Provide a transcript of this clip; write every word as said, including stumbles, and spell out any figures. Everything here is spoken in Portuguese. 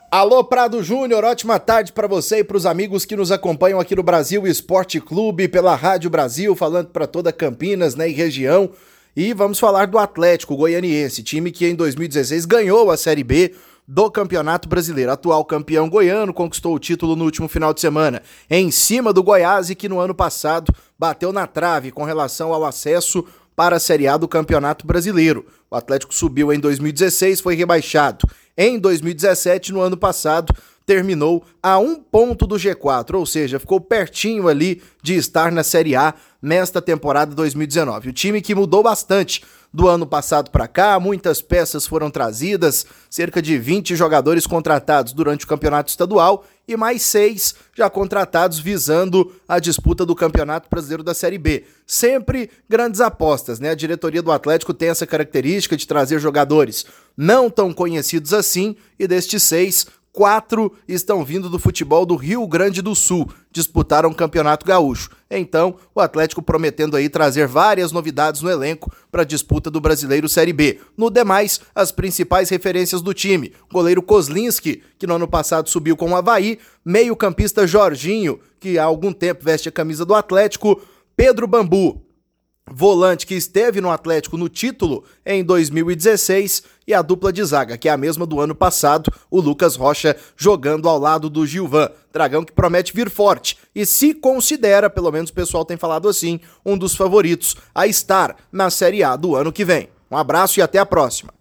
Alô, Prado Júnior, ótima tarde para você e para os amigos que nos acompanham aqui no Brasil Esporte Clube, pela Rádio Brasil, falando para toda Campinas, né, e região. E vamos falar do Atlético Goianiense, time que em dois mil e dezesseis ganhou a Série B do Campeonato Brasileiro. Atual campeão goiano, conquistou o título no último final de semana, em cima do Goiás, e que no ano passado bateu na trave com relação ao acesso para a Série A do Campeonato Brasileiro. O Atlético subiu em dois mil e dezesseis, foi rebaixado em dois mil e dezessete, no ano passado, terminou a um ponto do G quatro, ou seja, ficou pertinho ali de estar na Série A nesta temporada dois mil e dezenove. O time que mudou bastante do ano passado para cá, muitas peças foram trazidas, cerca de vinte jogadores contratados durante o campeonato estadual e mais seis já contratados visando a disputa do Campeonato Brasileiro da Série B. Sempre grandes apostas, né? A diretoria do Atlético tem essa característica de trazer jogadores não tão conhecidos assim, e destes seis, quatro estão vindo do futebol do Rio Grande do Sul, disputaram o Campeonato Gaúcho. Então, o Atlético prometendo aí trazer várias novidades no elenco para a disputa do Brasileiro Série B. No demais, as principais referências do time: goleiro Kozlinski, que no ano passado subiu com o Avaí, meio-campista Jorginho, que há algum tempo veste a camisa do Atlético, Pedro Bambu, volante que esteve no Atlético no título em dois mil e dezesseis, e a dupla de zaga, que é a mesma do ano passado, o Lucas Rocha jogando ao lado do Gilvan. Dragão que promete vir forte e se considera, pelo menos o pessoal tem falado assim, um dos favoritos a estar na Série A do ano que vem. Um abraço e até a próxima.